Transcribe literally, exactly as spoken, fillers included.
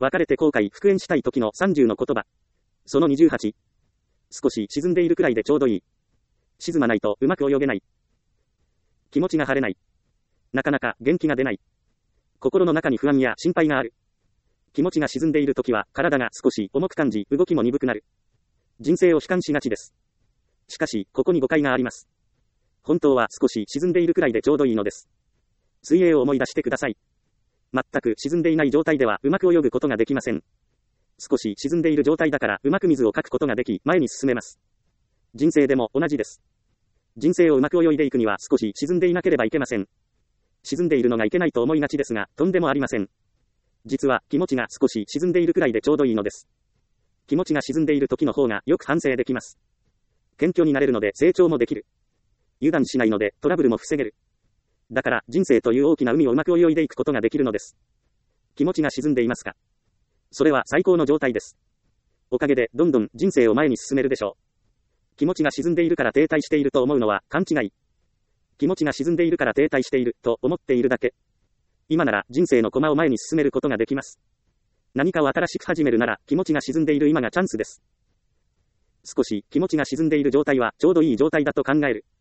別れて後悔復縁したい時のさんじゅうの言葉。そのにじゅうはち。少し沈んでいるくらいでちょうどいい。沈まないとうまく泳げない。気持ちが晴れない。なかなか元気が出ない。心の中に不安や心配がある。気持ちが沈んでいる時は体が少し重く感じ、動きも鈍くなる。人生を悲観しがちです。しかし、ここに誤解があります。本当は少し沈んでいるくらいでちょうどいいのです。水泳を思い出してください。全く沈んでいない状態ではうまく泳ぐことができません。少し沈んでいる状態だからうまく水をかくことができ、前に進めます。人生でも同じです。人生をうまく泳いでいくには少し沈んでいなければいけません。沈んでいるのがいけないと思いがちですが、とんでもありません。実は気持ちが少し沈んでいるくらいでちょうどいいのです。気持ちが沈んでいる時の方がよく反省できます。謙虚になれるので成長もできる。油断しないのでトラブルも防げる。だから人生という大きな海をうまく泳いでいくことができるのです。気持ちが沈んでいますか？それは最高の状態です。おかげでどんどん人生を前に進めるでしょう。気持ちが沈んでいるから停滞していると思うのは勘違い。気持ちが沈んでいるから停滞していると思っているだけ。今なら人生の駒を前に進めることができます。何かを新しく始めるなら気持ちが沈んでいる今がチャンスです。少し気持ちが沈んでいる状態はちょうどいい状態だと考える。